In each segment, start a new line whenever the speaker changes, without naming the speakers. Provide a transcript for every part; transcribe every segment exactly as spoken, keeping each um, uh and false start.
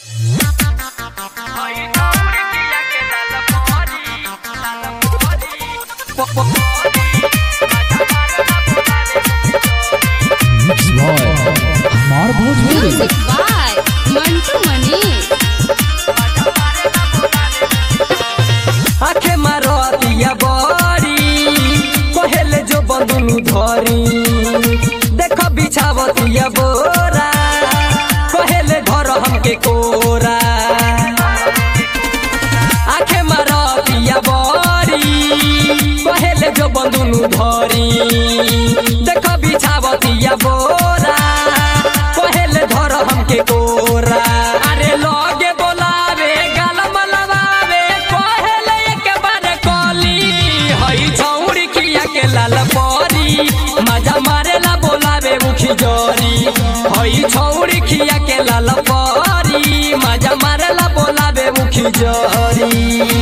हमार भोजपुरी
बाय मंटू मनी।
आखे मारतिया बड़ी पहले जो बंदुनु धरी देख बिछावतिया बोरा पहले घर हमके कोरा। आखे मारतिया बड़ी पहले जो बंदुनु धरी देख बिछावतिया बोरा पहले घर हमके कोरा। अरे लगे बोलावे गाल मलवावे पहले एक बार कली हई छौड़ी खिया के लाल परी मजा मारेला बोलावे मुखी जोरी हई छौड़ी खिया के लाल परी मजा मारेला बोलावे मुखी जोरी।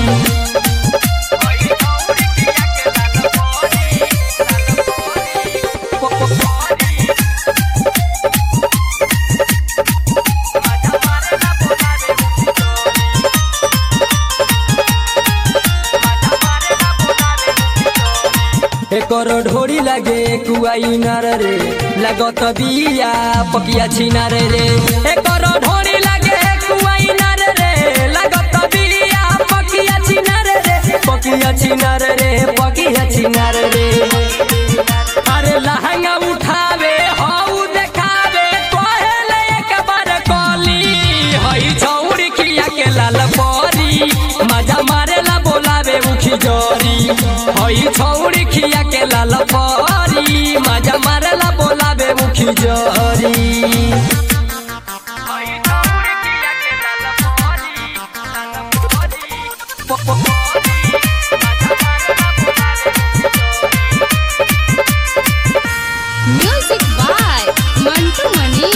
एकर ढोरी लगे कुआई नर रे लगत बिया पकिया छिनार रे। एकर ढोरी लगे कुआई नर रे लगत बिया पकिया छिनार रे पकिया छिनार रे पकिया छिनार रे। अरे लहंगा उठावे हऊ देखावे पहले एक बार कली हई छौड़ी खिया के लाल परी मजा मारेला बोलावे मुखी जोरी हई छौड़ी खिया के लाल परी मजा मारेला बोलावे मुखी जोरी।
Music by Mantu Mani.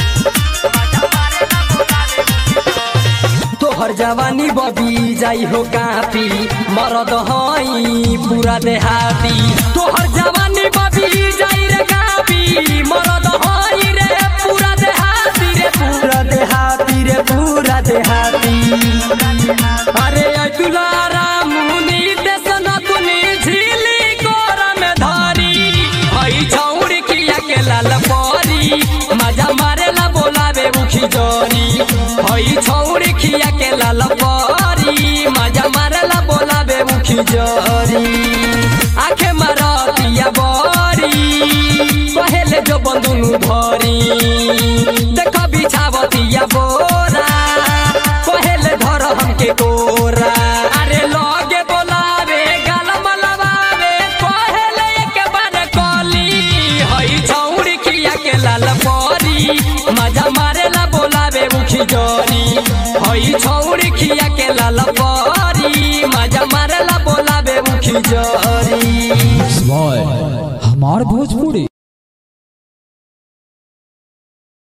तोहर जवानी बबी जाई हो कापी मरद हई पूरा देहाती। तोहर जवानी बबी जाई रे कापी मरद हई रे पूरा देहाती रे पूरा देहाती रे पूरा देहाती। अरे तुलारा मुनी देसन तुनी झीली कोरा में धारी हई छौड़ी खिया के लाल परी मजा मारेला बोलावे मुखी जोरी हई छौड़ी खिया के लाल परी मजा मारेला बोलावे मुखी जोरी। आखे मारतिया बड़ी पहले जो बंदुनु धरी देख बिछावतिया बोरा पहले घर हमके कोरा। अरे लगे बोलावे गाल मलवावे पहले एक बार कली हई छौड़ी खिया के लाल परी मजा मारेला बोलावे मुखी जोरी हई छौड़ी खिया के लाल परी मजा मारेला बोलावे मुखी जोरी।
हमार भोजपुरी।